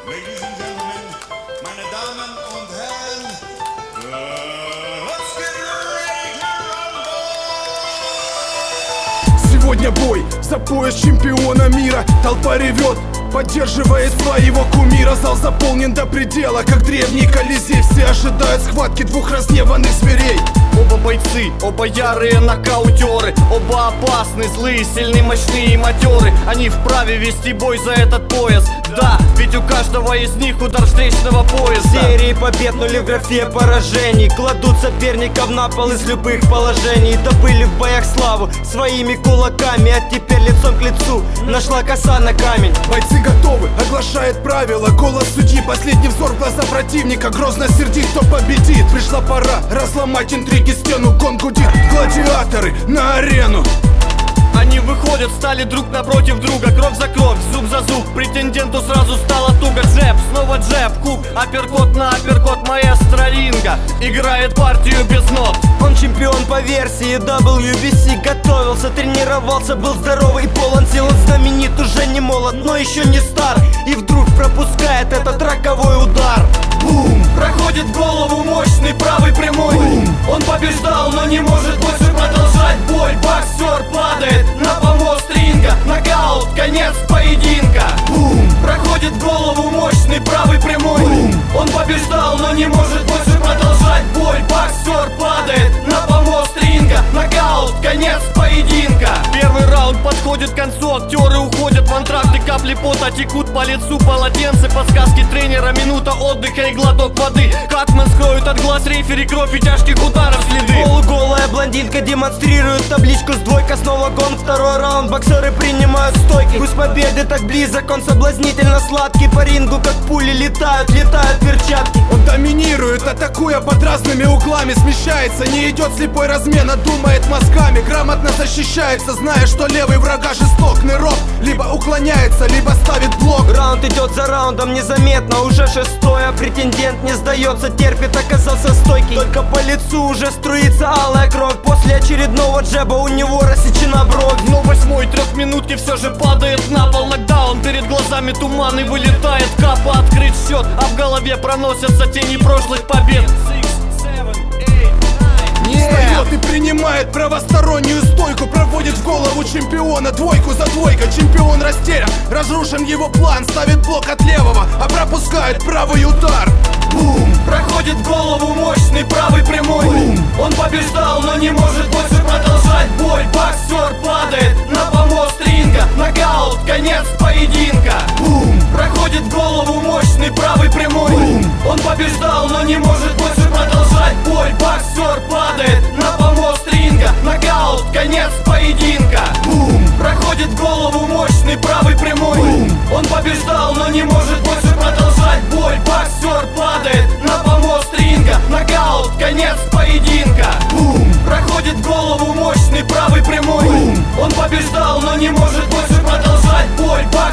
Ladies and gentlemen, meine Damen und Herren, let's get ready to rumble! Сегодня бой за пояс чемпиона мира. Толпа ревет, поддерживает своего кумира. Зал заполнен до предела, как древний Колизей. Все ожидают схватки двух разгневанных зверей. Оба бойцы, оба ярые нокаутеры, оба опасны, злые, сильные, мощные и матеры. Они вправе вести бой за этот пояс. Да, ведь у каждого из них удар встречного пояса. Серии побед, нули в графе поражений. Кладут соперников на пол из любых положений. Добыли в боях славу своими кулаками, а теперь лицом к лицу нашла коса на камень. Бойцы готовы, оглашает правила. Голос судьи, последний взор в глаза противника. Грозно сердит, кто победит. Пришла пора разломать интриги, стену. Гон гудит, гладиаторы на арену. Они выходят, стали друг напротив друга. Кровь за кровь, зуб за зуб. Претенденту сразу стало туго. Джеб, снова джеб, хук, апперкот на апперкот. Маэстро ринга играет партию без нот. Он чемпион по версии WBC. Готовился, тренировался, был здоровый и полон сил. Он знаменит, уже не молод, но еще не стар. И вдруг пропускает этот роковой удар. Бум! Проходит голову мощный правый прямой. Бум! Он побеждал, но не может больше продолжать бой. Боксер падает на помост ринга. Нокаут, конец поединка. Бум! Проходит голову мощный правый прямой. Бум! Он побеждал, но не может больше продолжать бой. Боксер падает на помост ринга. Нокаут, конец поединка. Первый раунд подходит к концу. Актеры уходят в антракты, капли пота текут по лицу. Полотенце, подсказки тренера, минута отдыха и глоток воды. Катмен скроют от глаз рефери, кровь и тяжких ударов следы. Полуголая блондинка демонстрирует табличку с двойка. Снова гон, второй раунд, боксеры принимают стойки. Пусть победы так близок, он соблазнительно сладкий. По рингу как пули летают перчатки. Он доминирует, атакуя под разными углами. Смещается, не идет слепой размен, а думает мозгами. Грамотно защищается, зная, что левый врага жесток. Нырок либо уклоняется, либо ставит блок. Раунд идет за раундом незаметно, уже шестой. А претендент не сдается, терпит, оказался стойкий. Только по лицу уже струится алая кровь. После очередного джеба у него рассечена бровь. Но восьмой трехминутки все же падает на пол. Нокдаун, перед глазами туман и вылетает капа. Открыть счет, а в голове проносятся тени прошлых побед. Встает и принимает правостороннюю стойку. Проводит в голову чемпиона двойку за двойкой. Чемпион растерян, разрушен его план. Ставит блок от левого, а пропускает правый удар. Бум! Проходит голову мощный правый прямой. Бум! Он побеждал, но не может больше продолжать бой. Боксер падает на помост ринга. Нокаут, конец поединка. Бум! Проходит голову мощный правый прямой. Бум! Он побеждал, но не может больше продолжать бой. Боксер падает на помост ринга. Нокаут, конец поединка. Бум! Проходит голову мощный правый прямой. Бум! Он побеждал, но не может больше продолжать бой. Боксер падает на помост ринга. Нокаут, конец поединка. Бум! Проходит голову мощный правый прямой. Бум! Он побеждал, но не может больше продолжать бой.